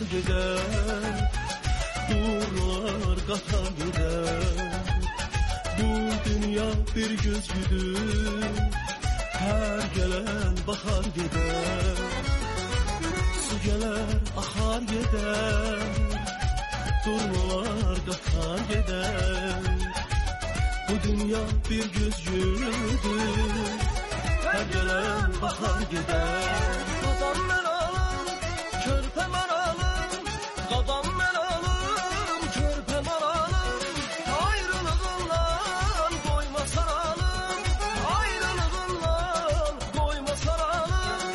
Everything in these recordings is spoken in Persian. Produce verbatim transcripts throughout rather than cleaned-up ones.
gider, durlar qatar gider. Bu dünya bir güzgüdür, hər gələn baxar gider. Su gələr, axar gider, durlar qatar gider. Bu dünya bir güzgüdür, hər gələn baxar gider. Qadam mən alım, körpə mən alım, qadam mən alım, körpə mən alım. Ayrılığından qoymasan alım, ayrılığından qoymasan alım.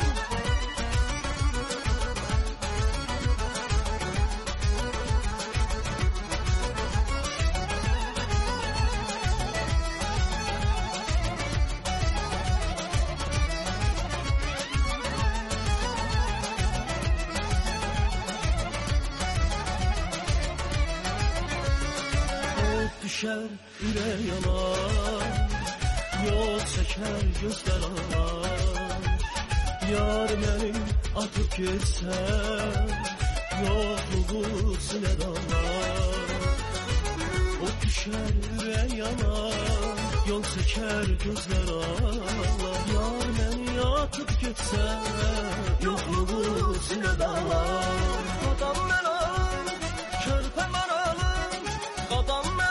Düşər ürək yanar, yol çəkər gözlər ağlar. Yar məni atıb getsən, yoxluğu sinə dağlar. O düşər ürək yanar, yol çəkər gözlər ağlar. Yar məni atıb getsən, yoxluğu sinə dağlar. Qadam mən alım, körpə mən alım, qadam mən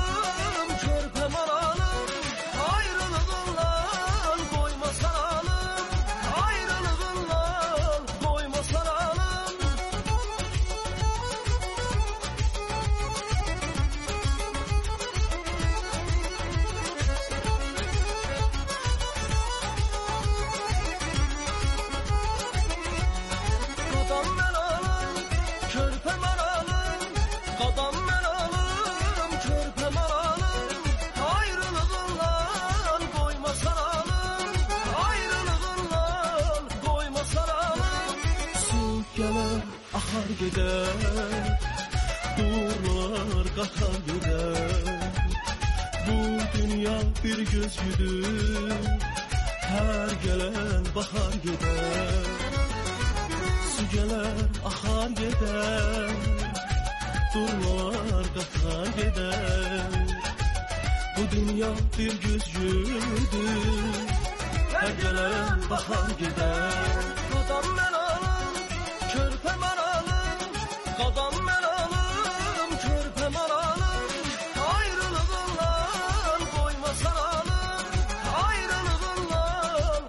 gider, durlar qatar gider. Bu dünya bir güzgüdür, hər gələn baxar gider. Su gələr, axar gider, durlar qatar gider. Bu dünya bir güzgüdür, hər gələn baxar gider. Qadam mən alım, körpə mən alım, qadam mən alım, körpə mən alım. Ayrılığından qoymasan alım, ayrılığından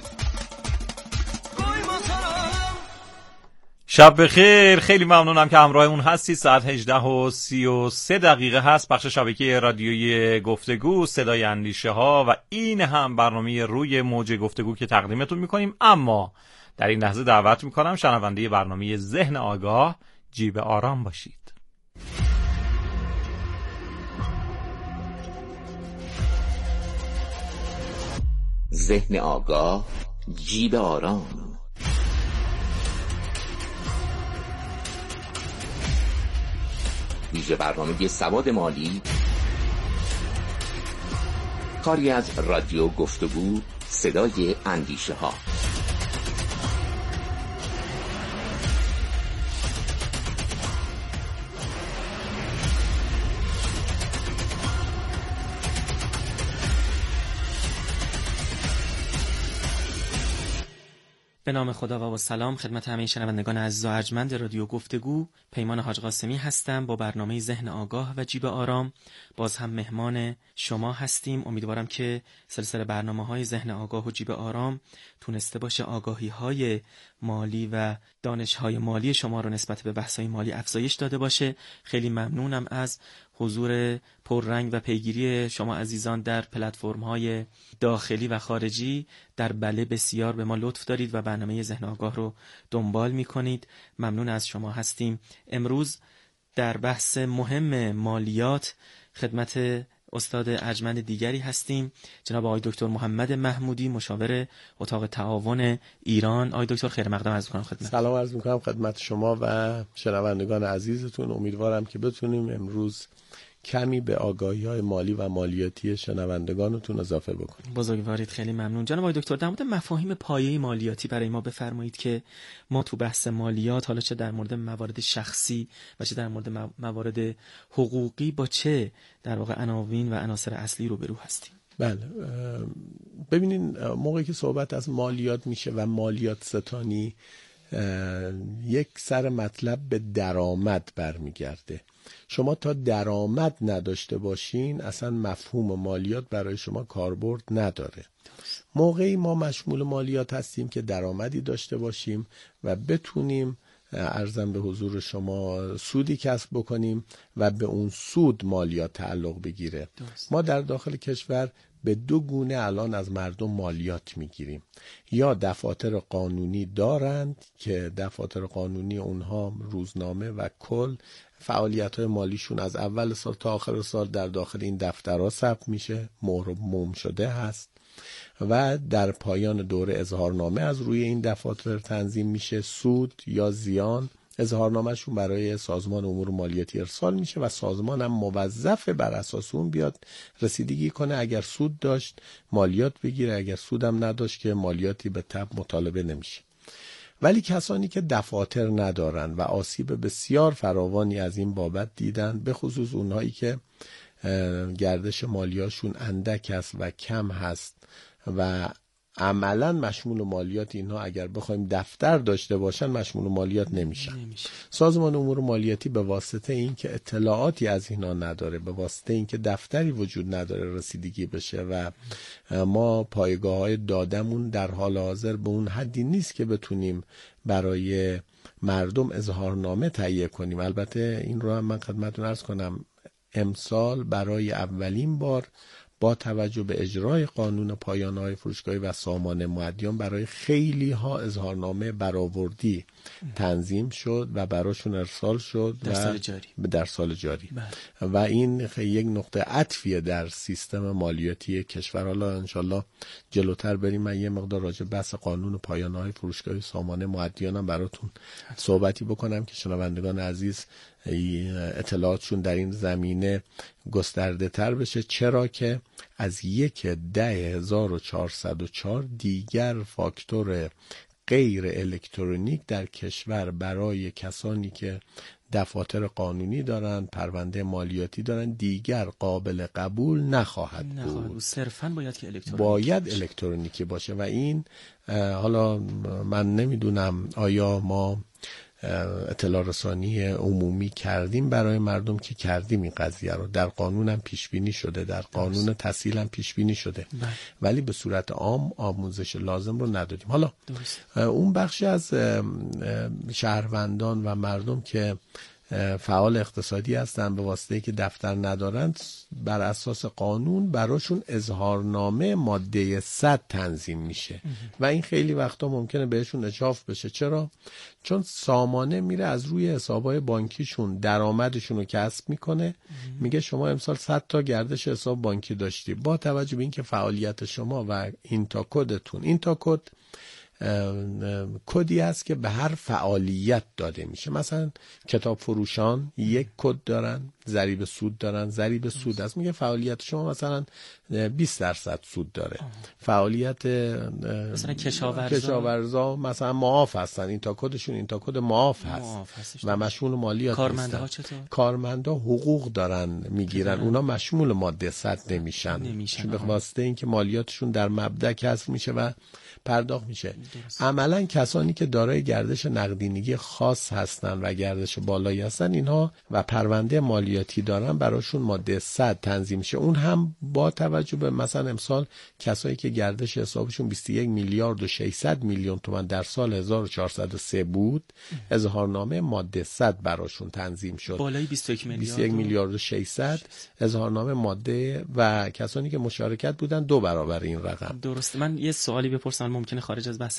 qoymasan alım. شب بخیر. خیلی ممنونم که همراهمون هستی. ساعت هجده و سی و سه دقیقه هست. بخش شبکه رادیویی گفتگو، صدای اندیشه ها، و این هم برنامه روی موج گفتگو که تقدیمتون میکنیم. اما در این لحظه دعوت میکنم شنونده برنامه ذهن آگاه جیب آرام باشید. ذهن آگاه جیب آرام. ویژه برنامه سواد مالی، کاری از رادیو گفتگو، صدای اندیشه ها. به نام خدا و با سلام خدمت همه شنوندگان عزیز و ارجمند رادیو گفتگو. پیمان حاج قاسمی هستم با برنامه ذهن آگاه و جیب آرام. باز هم مهمان شما هستیم. امیدوارم که سلسله برنامه‌های ذهن آگاه و جیب آرام تونسته باشه آگاهی‌های مالی و دانش‌های مالی شما رو نسبت به بحث‌های مالی افزایش داده باشه. خیلی ممنونم از حضور پررنگ و پیگیری شما عزیزان در پلتفرم‌های داخلی و خارجی. در بله بسیار به ما لطف دارید و برنامه ذهن آگاه رو دنبال می‌کنید. ممنون از شما هستیم. امروز در بحث مهم مالیات خدمت استاد ارجمند دیگری هستیم، جناب آقای دکتر محمد محمودی، مشاور اتاق تعاون ایران. آقای دکتر خیر مقدم عرض می‌کنم خدمت. سلام عرض می‌کنم خدمت شما و شنوندگان عزیزتون. امیدوارم که بتونیم امروز کمی به آگاهی‌های مالی و مالیاتی شنوندگانتون اضافه بکنیم. بزرگوارید، خیلی ممنون. جناب آقای دکتر، در مورد مفاهیم پایه‌ای مالیاتی برای ما بفرمایید که ما تو بحث مالیات، حالا چه در مورد موارد شخصی و چه در مورد موارد حقوقی، با چه در واقع عناوین و عناصر اصلی روبرو هستیم. بله، ببینین موقعی که صحبت از مالیات میشه و مالیات ستانی، یک سر مطلب به درآمد برمیگرده. شما تا درآمد نداشته باشین اصلا مفهوم مالیات برای شما کاربرد نداره. موقعی ما مشمول مالیات هستیم که درآمدی داشته باشیم و بتونیم عرضم به حضور شما سودی کسب بکنیم و به اون سود مالیات تعلق بگیره. درست. ما در داخل کشور به دو گونه الان از مردم مالیات میگیریم. یا دفاتر قانونی دارند که دفاتر قانونی اونها روزنامه و کل فعالیت‌های مالیشون از اول سال تا آخر سال در داخل این دفترها ثبت میشه، مهر و موم شده هست و در پایان دوره اظهارنامه از روی این دفاتر تنظیم میشه. سود یا زیان اظهارنامه‌شون برای سازمان امور مالیاتی ارسال میشه و سازمان هم موظف بر اساس اون بیاد رسیدگی کنه. اگر سود داشت مالیات بگیره، اگر سود هم نداشت که مالیاتی به تبع مطالبه نمیشه. ولی کسانی که دفاتر ندارن و آسیب بسیار فراوانی از این بابت دیدن، به خصوص اونهایی که گردش مالیاشون اندک است و کم هست و عملا مشمول مالیات اینها اگر بخوایم دفتر داشته باشن مشمول مالیات نمیشن. نمیشه. سازمان امور مالیاتی به واسطه این که اطلاعاتی از اینا نداره، به واسطه این که دفتری وجود نداره رسیدگی بشه و ما پایگاه‌های دادمون در حال حاضر به اون حدی نیست که بتونیم برای مردم اظهارنامه تهیه کنیم. البته این رو هم من خدمتتون عرض کنم، امسال برای اولین بار با توجه به اجرای قانون پایانه‌های فروشگاهی و سامان مؤدیان برای خیلی ها اظهارنامه برآوردی تنظیم شد و براشون ارسال شد در سال جاری. در سال جاری بله. و این یک نقطه عطفیه در سیستم مالیاتی کشور. حالا انشالله جلوتر بریم، من یه مقدار راجع بحث قانون پایانه‌های فروشگاهی سامان مؤدیانم براتون صحبتی بکنم که شنوندگان عزیز اطلاعاتشون در این زمینه گسترده تر بشه. چرا که از یک ده هزار و چهارصد و چهار دیگر فاکتور غیر الکترونیک در کشور برای کسانی که دفاتر قانونی دارن، پرونده مالیاتی دارن، دیگر قابل قبول نخواهد بود. صرفاً باید که الکترونیکی باید باشه. الکترونیکی باشه و این حالا من نمیدونم آیا ما اطلاع رسانی عمومی کردیم برای مردم که کردیم این قضیه رو، در قانون هم پیش بینی شده، در قانون تسهیل هم پیش بینی شده بله. ولی به صورت عام آموزش لازم رو ندادیم. حالا درست. اون بخشی از شهروندان و مردم که فعال اقتصادی هستن به واسطه که دفتر ندارند، بر اساس قانون براشون اظهارنامه ماده صد تنظیم میشه و این خیلی وقتا ممکنه بهشون اجاف بشه. چرا؟ چون سامانه میره از روی حسابای بانکیشون درآمدشون رو کسب میکنه، میگه شما امسال صد تا گردش حساب بانکی داشتی، با توجه به اینکه فعالیت شما و این تا کدتون، این تا کد کدی است که به هر فعالیت داده میشه. مثلا کتاب فروشان یک کد دارن، ضریب سود دارن، ضریب سود است، میگه فعالیت شما مثلا بیست درصد سود داره. فعالیت مثلا کشاورزا کشاورزا مثلا معاف هستن، این تا کدشون این تا کد معاف هست و مشمول مالیات کارمندها نیستن. چطور؟ کارمندا حقوق دارن میگیرن، اونا مشمول ماده صد نمیشن, نمیشن. چون به واسطه اینکه مالیاتشون در مبدأ کسر میشه و پرداخت میشه. عملا کسانی که دارای گردش نقدینگی خاص هستن و گردش بالایی هستن، اینها و پرونده مالیاتی دارن، براشون ماده صد تنظیم میشه. اون هم با توجه به مثلا امسال کسایی که گردش حسابشون بیست و یک میلیارد و ششصد میلیون تومان در سال هزار و چهارصد و سه بود، اظهارنامه ماده صد براشون تنظیم شد. بالای بیست و یک میلیارد بیست و یک میلیارد و ششصد اظهارنامه ماده و کسانی که مشارکت بودن دو برابر این رقم. درست. من یه سوالی بپرسم، ممکنه خارج از بحث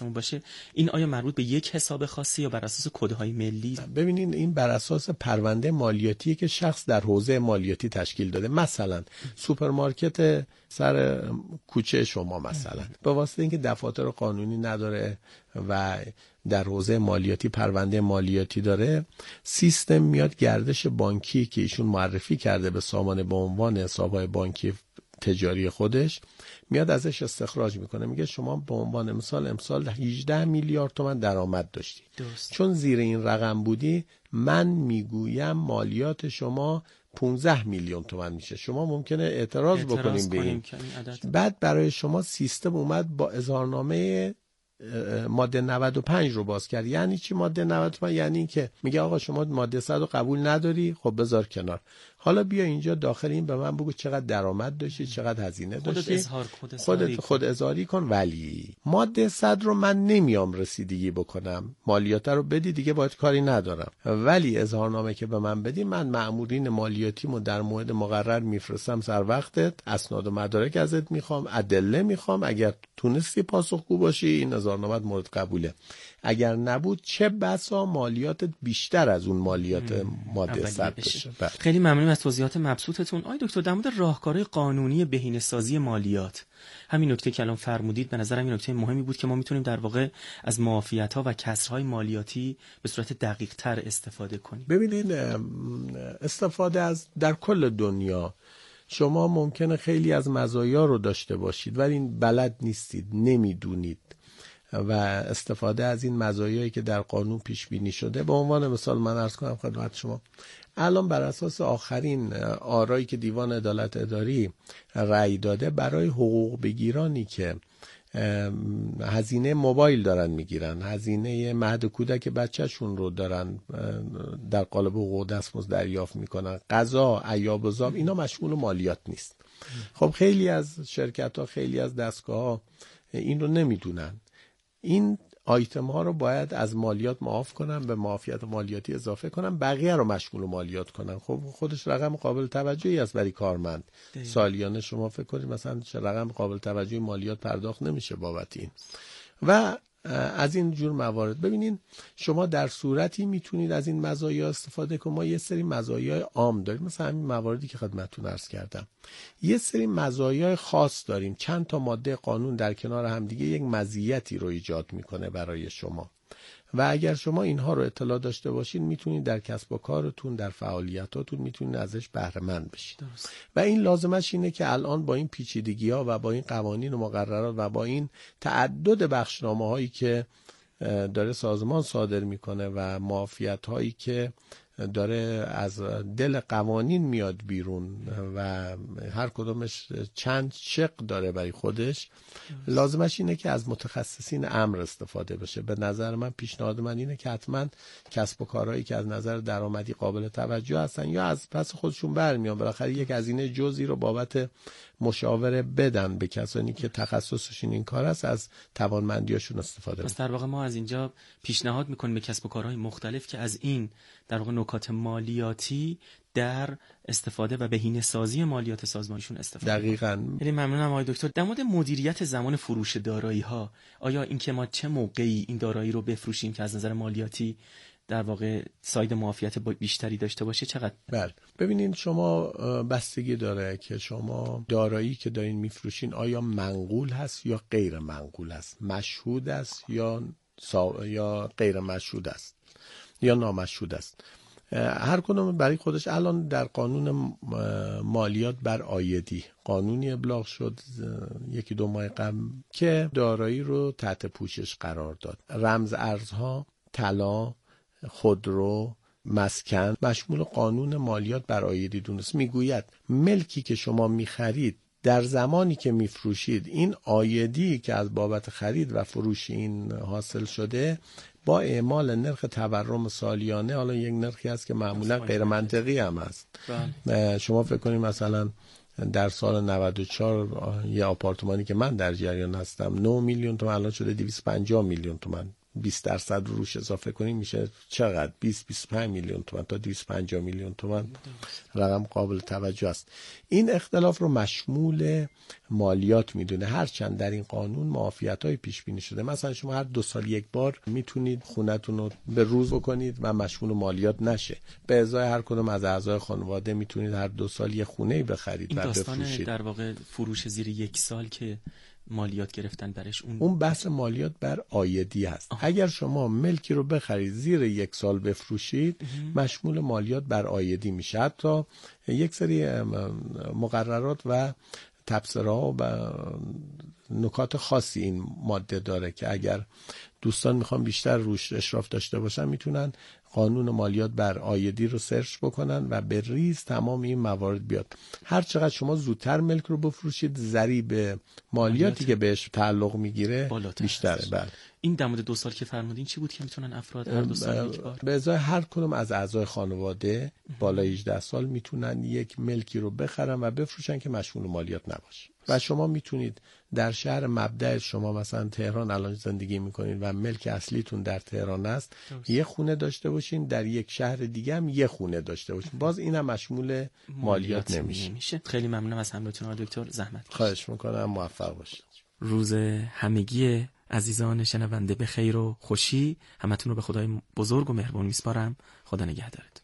دستمون باشه، این آیا مربوط به یک حساب خاصی یا بر اساس کدهای ملی؟ ببینین این بر اساس پرونده مالیاتی که شخص در حوزه مالیاتی تشکیل داده. مثلا سوپرمارکت سر کوچه شما مثلا به واسطه اینکه دفاتر قانونی نداره و در حوزه مالیاتی پرونده مالیاتی داره، سیستم میاد گردش بانکی که ایشون معرفی کرده به سامانه به عنوان حساب‌های بانکی تجاری خودش، میاد ازش استخراج میکنه، میگه شما به عنوان مثال امسال هجده میلیارد تومان درآمد داشتی، درست. چون زیر این رقم بودی من میگویم مالیات شما پانزده میلیون تومان میشه. شما ممکنه اعتراض, اعتراض بکنیم به این. بعد برای شما سیستم اومد با اظهارنامه ماده نود و پنج رو باز کرد. یعنی چی ماده نود و پنج؟ یعنی این که میگه آقا شما ماده صد رو قبول نداری، خب بذار کنار، حالا بیا اینجا داخل این به من بگو چقدر درآمد داشتی، چقدر هزینه داشتی، اظهار خود خودت خود اظهاری کن. ولی ماده صد رو من نمیام رسیدگی بکنم، مالیات رو بدی دیگه باید کاری ندارم، ولی اظهارنامه که به من بدی من مأمورین مالیاتیمو در موعد مقرر میفرستم سر وقتت، اسناد و مدارک ازت میخوام، ادله میخوام، اگر تونستی پاسخگو باشی این اظهارنامه مورد قبوله، اگر نبود چه بسا مالیاتت بیشتر از اون مالیات ماده صد بشه. خیلی ممنونم از توضیحات مبسوطتون. آقای دکتر، در مورد راهکارهای قانونی بهینه‌سازی مالیات، همین نکته که الان فرمودید به نظرم این نکته مهمی بود که ما میتونیم در واقع از معافیت‌ها و کسرهای مالیاتی به صورت دقیق‌تر استفاده کنیم. ببینید استفاده از در کل دنیا شما ممکنه خیلی از مزایا رو داشته باشید ولی بلد نیستید، نمیدونید و استفاده از این مزایایی که در قانون پیش بینی شده. به عنوان مثال من عرض کنم خدمت شما، الان بر اساس آخرین آرایی که دیوان عدالت اداری رأی داده، برای حقوق بگیرانی که هزینه موبایل دارن میگیرن، هزینه مهد کودک بچهشون رو دارن در قالب حقوق دستمزد دریافت میکنن، غذا، عیاب و زاب، اینا مشمول مالیات نیست. خب خیلی از شرکت ها، خیلی از دستگاه ها این رو نمیدونن، این آیتم ها رو باید از مالیات معاف کنن، به معافیت مالیاتی اضافه کنن، بقیه رو مشمول مالیات کنن. خب خودش رقم قابل توجهی است برای کارمند. ده. سالیانه شما فکر کنید مثلا چه رقم قابل توجهی مالیات پرداخت نمیشه بابت این و از این جور موارد. ببینین شما در صورتی میتونید از این مزایا استفاده کنید. ما یه سری مزایای عام داریم، مثلا همین مواردی که خدمتتون عرض کردم. یه سری مزایای خاص داریم، چند تا ماده قانون در کنار هم دیگه یک مزیتی رو ایجاد میکنه برای شما و اگر شما اینها رو اطلاع داشته باشین میتونید در کسب و کارتون، در فعالیتاتون میتونید ازش بهره مند بشید. درست. و این لازمش اینه که الان با این پیچیدگی‌ها و با این قوانین و مقررات و با این تعدد بخشنامه‌هایی که داره سازمان صادر میکنه و معافیت‌هایی که داره از دل قوانین میاد بیرون و هر کدومش چند شق داره برای خودش، لازمش اینه که از متخصصین امر استفاده بشه. به نظر من پیشنهاد من اینه که حتما کسب و کارهایی که از نظر درآمدی قابل توجه هستن یا از پس خودشون برمیان، بالاخره یک هزینه جزئی رو بابت مشاوره بدن به کسانی که تخصصشون این کار است، از توانمندیاشون استفاده پس در واقع ما از اینجا پیشنهاد میکنیم به کسب و کارهای مختلف که از این در واقع نکات مالیاتی در استفاده و بهینه‌سازی مالیات سازمانیشون استفاده. دقیقاً. خیلی ممنونم آقای دکتر. در مورد مدیریت زمان فروش دارایی‌ها، آیا اینکه ما چه موقعی این دارایی رو بفروشیم که از نظر مالیاتی در واقع ساید معافیت بیشتری داشته باشه چقدر؟ بله. ببینید شما بستگی داره که شما دارایی که دارین میفروشین آیا منقول هست یا غیر منقول هست، مشهود است یا سا... یا غیر مشهود است یا نامشهود است. هر کدوم برای خودش. الان در قانون مالیات بر عایدی قانونی ابلاغ شد یکی دو ماه قبل که دارایی رو تحت پوشش قرار داد. رمز ارزها، طلا، خودرو، مسکن مشمول قانون مالیات بر عایدی دونست. میگوید ملکی که شما میخرید در زمانی که میفروشید این عایدی که از بابت خرید و فروش این حاصل شده با اعمال نرخ تورم سالیانه، حالا یک نرخی هست که معمولا غیر منطقی هم هست. شما فکر کنید مثلا در سال نود و چهار یه آپارتمانی که من در جریان هستم نه میلیون تومان الان شده دویست و پنجاه میلیون تومان بیست درصد رو روش اضافه کنیم میشه چقدر؟ بیست بیست و پنج میلیون تومان تا دویست و پنجاه میلیون تومان. رقم قابل توجه است. این اختلاف رو مشمول مالیات میدونه، هرچند در این قانون معافیت‌های پیش بینی شده. مثلا شما هر دو سال یک بار میتونید خونتون رو به روز بکنید و مشمول مالیات نشه. به ازای هر کدوم از اعضای خانواده میتونید هر دو سال یه خونه‌ای بخرید و بفروشید. این داستان در واقع فروش زیر یک سال که مالیات گرفتن برش، اون اون بحث مالیات بر عایدی هست. آه. اگر شما ملکی رو بخرید زیر یک سال بفروشید اه. مشمول مالیات بر عایدی میشه. حتی یک سری مقررات و تبصره‌ها و نکات خاصی این ماده داره که اگر دوستان میخوان بیشتر روش اشراف داشته باشن میتونن قانون مالیات بر عایدی رو سرچ بکنن و به ریز تمام این موارد بیاد. هر چقدر شما زودتر ملک رو بفروشید ضریب مالیاتی که بهش تعلق میگیره بیشتره. بله. این در مورد دو سال که فرمودین چی بود که میتونن افراد هر دو سال یک بار؟ به ازای هر کدوم از اعضای خانواده بالای هجده سال میتونن یک ملکی رو بخرن و بفروشن که مشمول مالیات نباشه. و شما میتونید در شهر مبدأ شما مثلا تهران الان زندگی میکنید و ملک اصلیتون در تهران است، یه خونه داشته باشین، در یک شهر دیگه هم یه خونه داشته باشین، باز اینم مشمول مالیات نمیشه. نمیشه. خیلی ممنونم از همراهیتون آقای دکتر، زحمت کشید. خواهش میکنم، موفق باشید. روز همگی عزیزان شنونده به خیر و خوشی. همتون رو به خدای بزرگ و مهربان میسپارم. خدا نگهدارتون.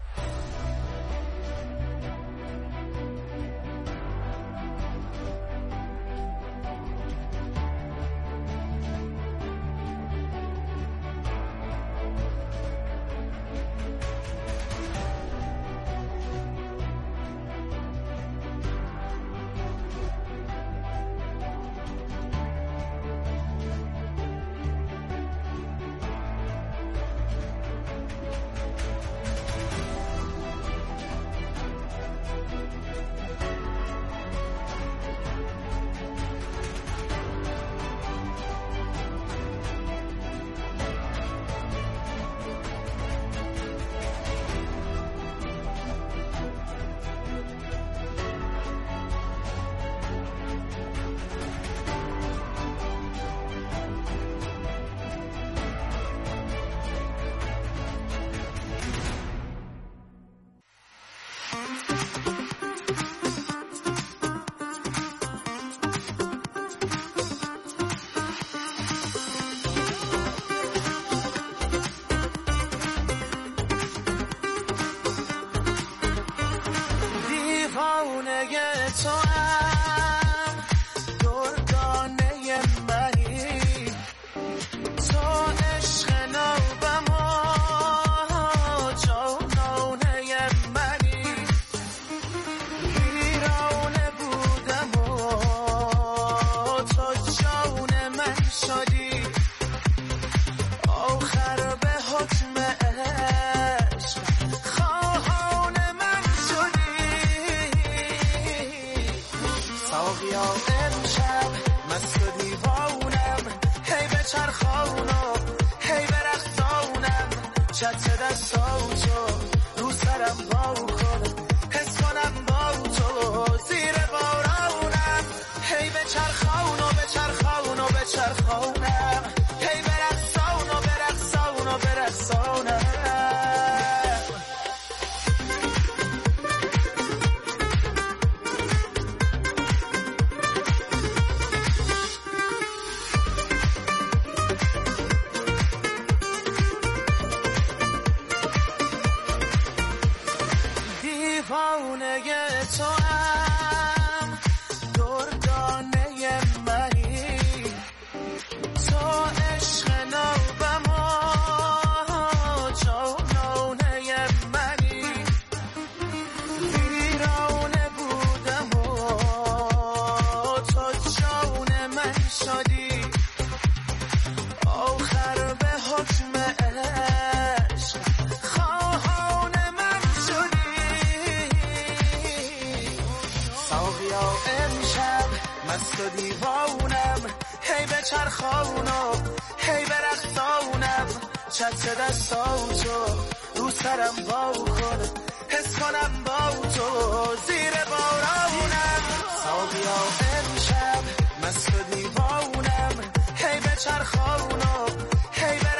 چت دستاتو رو سرم با خود حس کنم با تو زیر بارانم ساقیا امشب مست و دیوانم هی به چرخانو هی به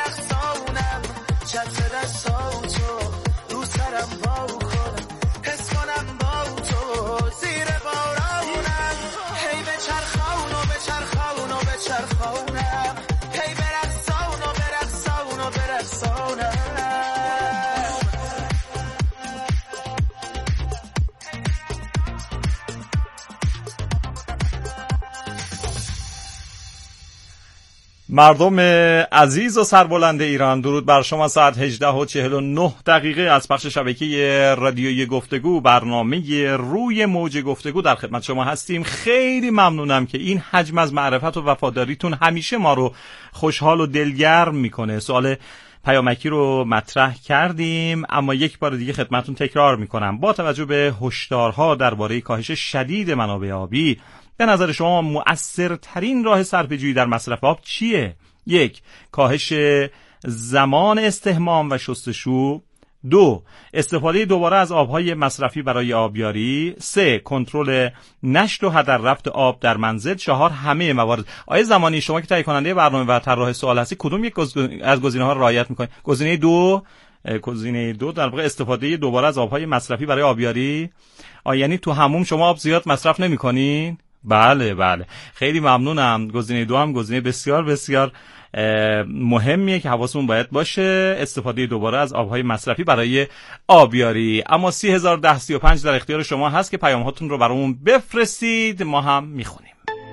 مردم عزیز و سربلند ایران، درود بر شما. ساعت هجده و چهل و نه دقیقه از پخش شبکه رادیویی گفتگو، برنامه روی موج گفتگو در خدمت شما هستیم. خیلی ممنونم که این حجم از معرفت و وفاداریتون همیشه ما رو خوشحال و دلگرم میکنه. سوال پیامکی رو مطرح کردیم، اما یک بار دیگه خدمتون تکرار میکنم. با توجه به هشدارها درباره کاهش شدید منابع آبی، به نظر شما مؤثرترین راه صرفه‌جویی در مصرف آب چیه؟ یک، کاهش زمان استحمام و شستشو. دو، استفاده دوباره از آبهای مصرفی برای آبیاری. سه، کنترل نشت و هدر رفت آب در منزل. چهار، همه موارد. آیه زمانی، شما که تهیه کننده برنامه و طراح سوال هستی، کدوم یک از گزینه‌ها رو رعایت می‌کنید؟ گزینه دو، گزینه دو در واقع استفاده دوباره از آبهای مصرفی برای آبیاری. آ یعنی تو حموم شما آب زیاد مصرف نمی‌کنین؟ بله بله، خیلی ممنونم. گزینه دو هم گزینه بسیار بسیار مهمیه که حواسمون باید باشه، استفاده دوباره از آبهای مصرفی برای آبیاری. اما سی هزار ده سی و پنج در اختیار شما هست که پیام هاتون رو برامون بفرستید، ما هم میخونیم.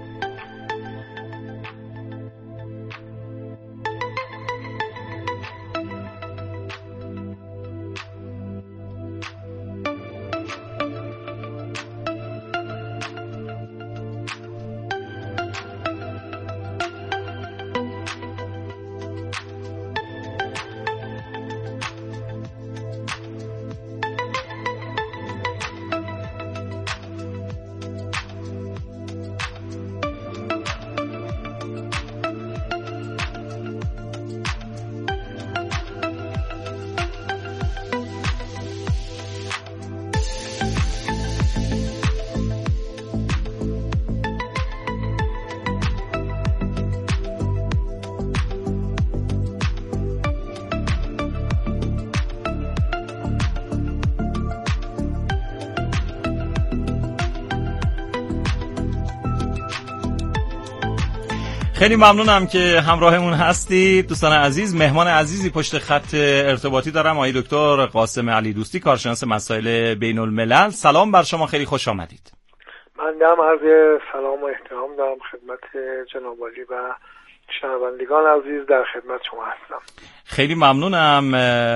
خیلی ممنونم که همراهمون هستید دوستان عزیز. مهمان عزیزی پشت خط ارتباطی دارم، آقای دکتر قاسم علی دوستی، کارشناس مسائل بین الملل. سلام بر شما، خیلی خوش آمدید. من دارم عرض سلام و احترام دارم خدمت جناب عالی و شنوندگان عزیز، در خدمت شما هستم. خیلی ممنونم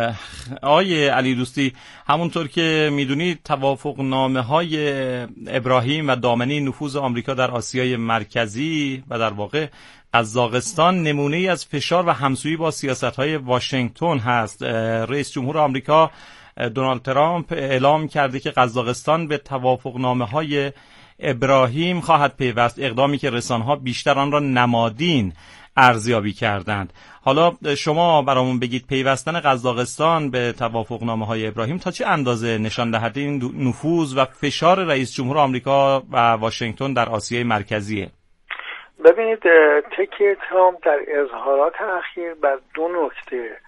آقای علی دوستی. همونطور که میدونید توافقنامه های ابراهیم و دامنه نفوذ آمریکا در آسیای مرکزی و در واقع قزاقستان نمونه ای از فشار و همسویی با سیاست‌های واشنگتن هست. رئیس جمهور آمریکا دونالد ترامپ اعلام کرده که قزاقستان به توافقنامه‌های ابراهیم خواهد پیوست، اقدامی که رسانه‌ها بیشتر آن را نمادین ارزیابی کردند. حالا شما برامون بگید پیوستن قزاقستان به توافقنامه‌های ابراهیم تا چه اندازه نشان دهنده این نفوذ و فشار رئیس جمهور آمریکا و واشنگتن در آسیای مرکزیه؟ ببینید، تکیه ترامپ در اظهارات اخیر بر دو نکته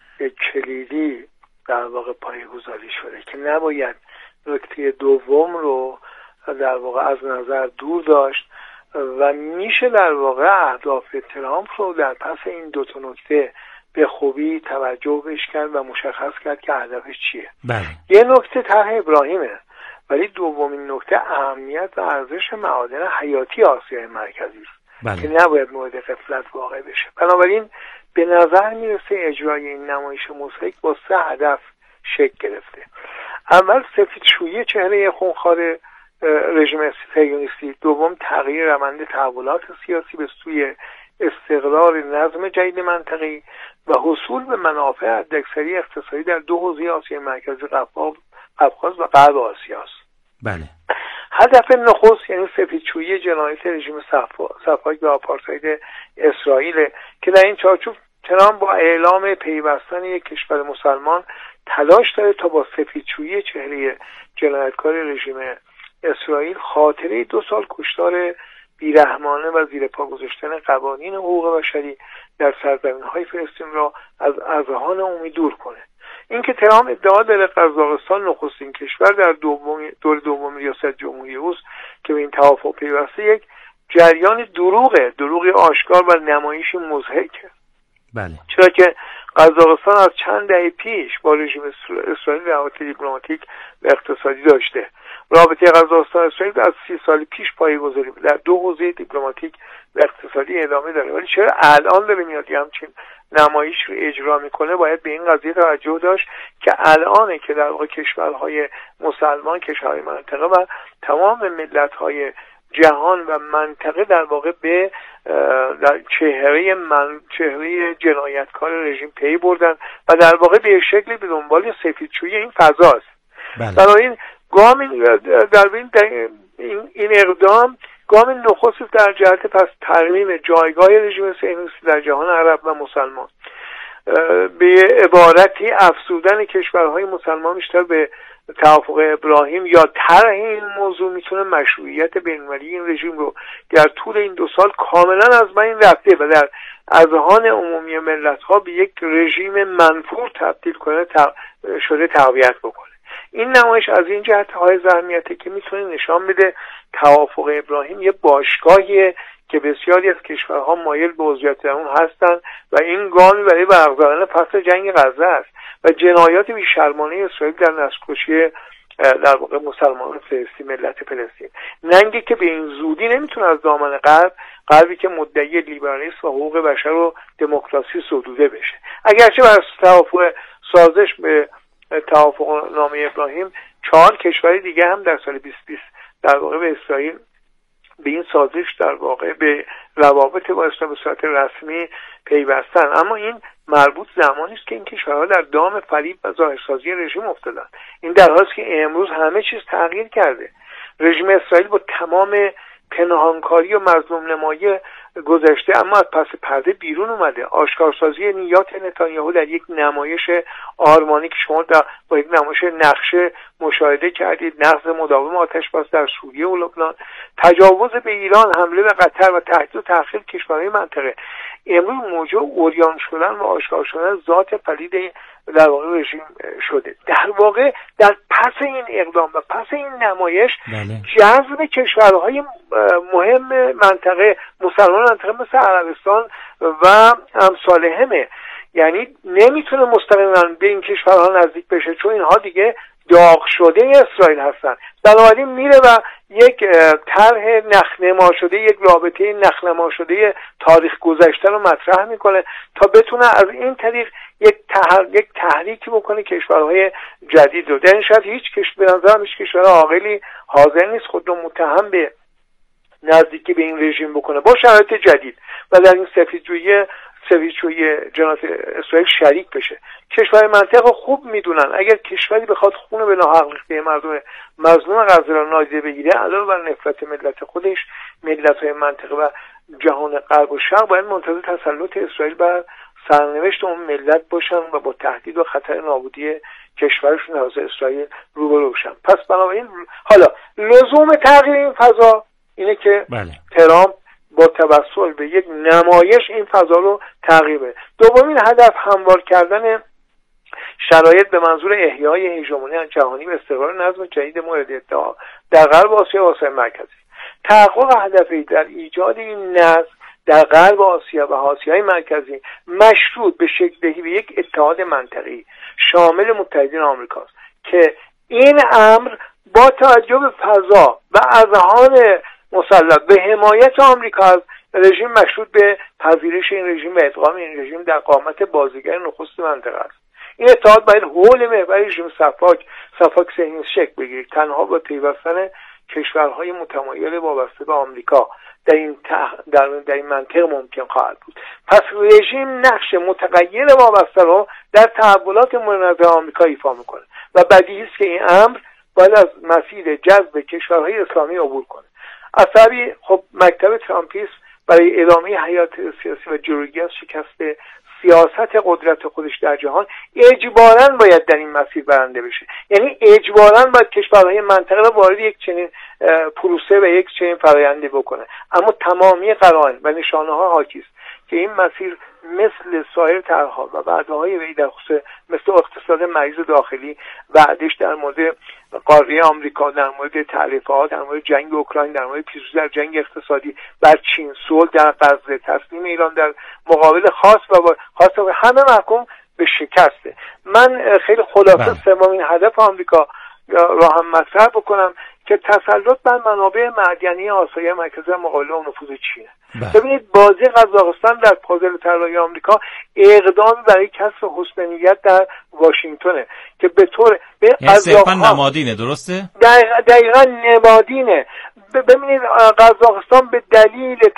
کلیدی در واقع پایه‌گذاری شده که نباید نکته دوم رو در واقع از نظر دور داشت و میشه در واقع اهداف ترامپ رو در پس این دو تا نکته به خوبی توجه بهش کرد و مشخص کرد که هدفش چیه. بله. یه نکته طرح ابراهیمه، ولی دومین نکته اهمیت و ارزش معادن حیاتی آسیای مرکزی است. بله. که نباید مورد غفلت واقع بشه. بنابراین به نظر میرسه اجرای این نمایش موسیقی با سه هدف شکل گرفته. اول سفیدشویی چهره خونخوار رژیم صهیونیستی، دوم تغییر روند تحولات سیاسی به سوی استقرار نظم جدید منطقی و حصول به منافع حداکثری اقتصادی در دو حوزه آسیای مرکزی، قفقاز و غرب آسیا است. بله. هدف نخست یعنی سفیدشویی جنایت رژیم صفاک و آپارتاید اسرائیل که در این چارچوب ترامپ با اعلام پیوستن یک کشور مسلمان تلاش داره تا با سفیدشویی چهره جنایتکار رژیم اسرائیل خاطره دو سال کشتار بیرحمانه و زیر پا گذاشتن قوانین حقوق بشری در سرزمین‌های فلسطین را از اذهان عمومی دور کنه. اینکه ترامپ ادعا داره قزاقستان نخستین کشور در دوم دور دوم ریاست جمهوری اوست که به این توافق پیوسته، یک جریان دروغه، دروغی آشکار و نمایشی مضحکه. بله. چرا که قزاقستان از چند دهه پیش با رژیم اسرائیل روابط دیپلماتیک و اقتصادی داشته رابطه قزاقستان اسرائیل از سی سال پیش پایه‌گذاری در دو حوزه دیپلماتیک و اقتصادی ادامه داره، ولی چرا الان داره میاد یه همچین نمایش رو اجرا میکنه؟ باید به این قضیه توجه داشت که الانه که در واقع کشورهای مسلمان، کشورهای منطقه و تمام ملت‌های جهان و منطقه در واقع به در چهره من چهره جنایتکار رژیم پی بردن و در واقع به شکلی به دنبال سفیدشویی این فضاست. بنابراین گام در این این اقدام گام نخست در جهت پس ترمیم جایگاه رژیم صهیونیستی در جهان عرب و مسلمان، به عبارتی افزودن کشورهای مسلمان بیشتر به توافق ابراهیم یا طرح این موضوع میتونه مشروعیت بین‌المللی این رژیم رو در طول این دو سال کاملا از بین رفته و در اذهان عمومی ملت‌ها به یک رژیم منفور تبدیل کنه تق... شده تقویت بکنه. این نمایش از این جهت های اهمیته که میتونه نشان بده توافق ابراهیم یه باشگاهیه که بسیاری از کشورها مایل به عضویت در اون هستن و این گامی برای برگزارن فصل جنگ غزه است و جنایات بی‌شرمانه اسرائیل در نسل‌کشی در واقع مسلمانان فلسطین، ملت فلسطین، ننگی که به این زودی نمیتونه از دامن غرب، غربی که مدعی لیبرالیسم و حقوق بشر و دموکراسی صدوده بشه. اگرچه بر توافق سازش به توافق نامه ابراهیم چهار کشور دیگه هم در سال بیست بیست در واقع به اسرائیل به این سازش در واقع به روابط با اسرائیل به صورت رسمی پیوستن، اما این مربوط زمانی است که این کشورها در دام فریب و ظاهرسازی رژیم افتادن. این در حالی است که امروز همه چیز تغییر کرده. رژیم اسرائیل با تمام پنهانکاری و مظلوم نمایی گذشته اما از پس پرده بیرون اومده. آشکارسازی نیات نتانیاهو در یک نمایش آرمانی که شما در با یک نمایش نقشه مشاهده کردید، نقض مداوم آتش بس در سوریه و لبنان، تجاوز به ایران، حمله به قطر و تهدید و تأخیر کشورهای منطقه، امروز موجب عریان شدن و آشکار شدن ذات پلید در واقع رژیم شده. در واقع در پس این اقدام و پس این نمایش جذب کشورهای مهم منطقه مسلمان منطقه مثل عربستان و امثالهمه، یعنی نمیتونه مستقیما به این کشورها نزدیک بشه چون اینها دیگه داغ شده اسرائیل هستن. بنابراین میره و یک طرح نخنما شده، یک رابطه نخنما شده تاریخ گذشته رو مطرح میکنه تا بتونه از این طریق یک تحر... یک تحریکی بکنه کشورهای جدید رو. در این شرط هیچ کشور به نظرم هیچ کشور عاقلی حاضر نیست خود رو متهم به نزدیکی به این رژیم بکنه با شرایط جدید و در این سفیدجویی سفیدجویی جنایت اسرائیل شریک بشه. کشورهای منطقه خوب میدونن اگر کشوری بخواد خون به ناحق ریخته مردم مظلوم غزه را نادیده بگیره، علاوه بر نفرت ملت خودش، ملت‌های منطقه و جهان غرب و شرق باید منتظر تسلط اسرائیل بر سرنوشت اون ملت باشن و با تهدید و خطر نابودی کشورشون از اسرائیل روبرو بشن. پس بنابراین حالا لزوم تغییر این فضا اینه که بله. ترامپ با توسل به یک نمایش این فضا رو تغییر بده. دومین هدف هموار کردن شرایط به منظور احیای هژمونی جهانی و استقرار نظم جدید مورد ادعا در غرب آسیا و آسیا مرکزی. تحقق هدفی در ایجاد این نظم در غرب آسیا و آسیای مرکزی مشروط به شکل دهی به یک اتحاد منطقی شامل متحدین آمریکاست که این امر با توجه به فضا و اذهان مسلط به حمایت آمریکا از رژیم مشروط به پذیرش این رژیم و ادغام این رژیم در قامت بازیگر نخست منطقه است. این اتحاد باید حول محور رژیم صفاک صفاک صهیونیست شکل بگیرد، تنها با پیوستن کشورهای متمایل وابسته به آمریکا در این تح... در... در این منطقه ممکن خواهد بود. پس رژیم نقش متغیر وابسته رو در تحولات مورد نظر آمریکا ایفا میکنه و بدیهی است که این امر باید از مسیر جذب کشورهای اسلامی عبور کنه. از طرفی خب مکتب ترامپیسم برای ادامه حیات سیاسی و جلوگیری از شکست سیاست قدرت خودش در جهان اجباراً باید در این مسیر برنده بشه، یعنی اجباراً باید کشورهای منطقه را وارد یک چنین پروسه و یک چنین فرآیندی بکنه. اما تمامی قرائن و نشانه ها حاکی است که این مسیر مثل سایر طرح‌ها و وعده‌های وی در خصوص مثل اقتصاد مریض داخلی، وعدش در مورد قاره آمریکا، در مورد تعرفه‌ها، در مورد جنگ اوکراین، در مورد پیروزی در جنگ اقتصادی بر چین، صلح در غزه، تسلیم ایران در مقابل خاص و خاص و همه محکوم به شکسته. من خیلی خلاصه سومین هدف آمریکا را هم مطرح بکنم که تسلط بر منابع معدنی آسیای مرکزی مقابله و نفوذ چینه. بله. ببینید بازی قزاقستان در پازل طراحی آمریکا اقدام برای کسب حسن نیت در واشنگتنه که به طور به یعنی صرفا نمادینه، درسته؟ دقیقا, دقیقا نمادینه. ببینید قزاقستان به دلیل